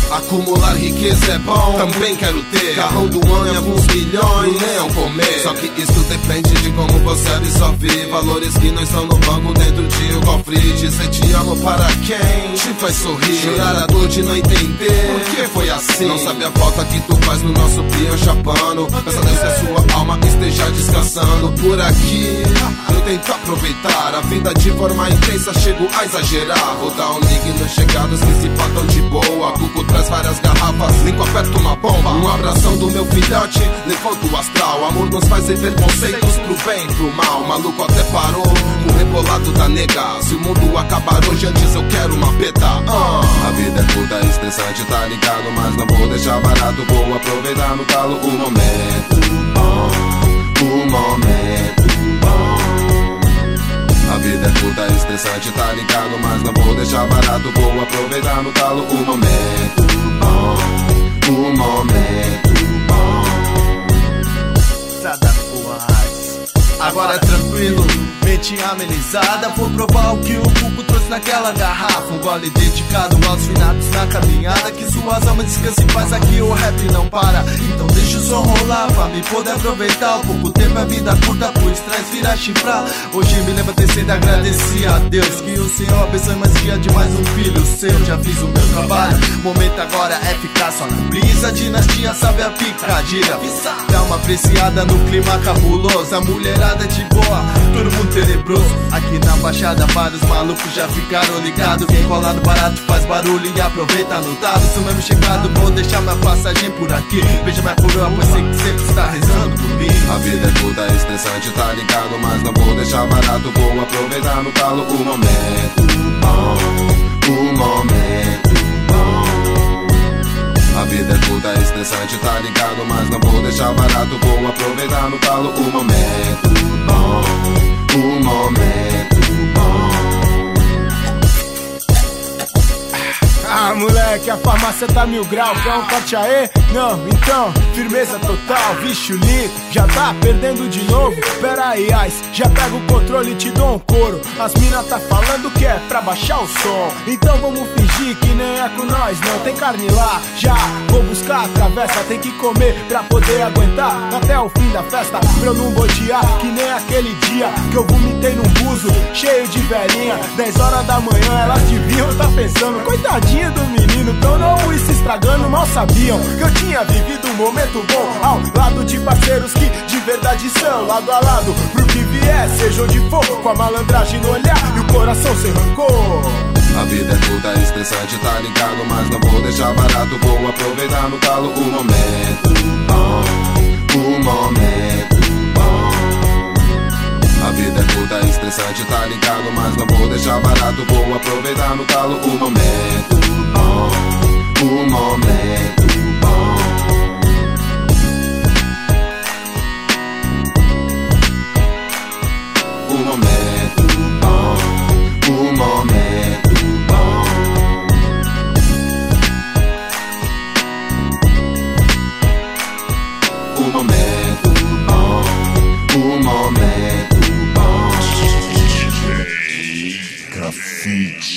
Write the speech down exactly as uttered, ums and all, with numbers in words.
Acumular riqueza é bom, também quero ter carrão do ano e alguns milhões no leão comer. Só que isso depende de como você absorve valores que não estão no banco dentro de um cofre. Dizer te amo para quem te faz sorrir, chorar a dor de não entender por que foi assim. Não sabe a falta que tu faz no nosso peão chapando. Peça a Deus que a sua alma esteja descansando por aqui. Eu tento aproveitar a vida de forma intensa, chego a exagerar. Vou dar um ligue nos chegados que se patam de boa. Google traz várias garrafas, Linko aperta uma bomba. Um abração do meu filhote, levanta o astral. Amor nos faz ver conceitos pro bem e pro mal. Maluco até parou com o rebolado da nega. Se o mundo acabar hoje, antes eu quero uma peta. uh. A vida é curta, estressante, tá ligado? Mas não vou deixar barato, vou aproveitar no talo o momento. uh. O momento. A vida é curta, estressante, tá ligado? Mas não vou deixar barato, vou aproveitar no talo o momento. Oh, o momento. Oh. Agora é tranquilo, mente amenizada. Vou provar o que o Cuco trouxe naquela garrafa. Um gole dedicado aos finados na caminhada. Que suas almas descansem em paz, aqui o rap não para. Então deixa o som rolar pra me poder aproveitar. O pouco tempo é vida curta, pro estresse vira chifrar. Hoje me levantei cedo, agradeci a Deus. Que o Senhor abençoe mais dia de mais um filho seu. Já fiz o meu trabalho, momento agora é ficar só na brisa. Dinastia sabe a picadilha, dá uma apreciada no clima cabuloso. A mulherada de boa, todo mundo tenebroso. Aqui na Baixada vários malucos já ficaram ligados. Quem cola no barato faz barulho e aproveita no dado. Sou mesmo chegado, vou deixar minha passagem por aqui. Veja minha coroa, pois sei que sempre está rezando por mim. A vida é curta, é estressante, tá ligado? Mas não vou deixar barato, vou aproveitar no talo o momento. Oh, o momento. A vida é curta, é estressante, tá ligado? Mas não vou deixar barato, vou aproveitar no talo o momento. Oh, o momento. Ah, moleque, a farmácia tá mil grau. Quer um corte aê? Não, então, firmeza total. Vixe, o Linko já tá perdendo de novo. Pera aí, Ice, já pega o controle e te dou um couro. As mina tá falando que é pra baixar o som. Então vamos fingir que nem é com nós, não. Tem carne lá, já vou buscar a travessa. Tem que comer pra poder aguentar até o fim da festa, pra eu não botear que nem aquele dia que eu vomitei num buzo cheio de velhinha. Dez horas da manhã, elas deviam tá pensando, coitadinha do menino, tão novo e se estragando. Mal sabiam que eu tinha vivido um momento bom ao lado de parceiros que de verdade são lado a lado pro que vier, seja onde for, com a malandragem no olhar e o coração sem rancor. A vida é curta, é estressante, tá ligado? Mas não vou deixar barato, vou aproveitar no talo o momento. Oh, o momento. A vida é curta, é estressante, tá ligado? Mas não vou deixar barato, vou aproveitar no talo o momento. Oh, o momento. O momento. Oh, o momento. O momento. Oh, o momento. Grafite.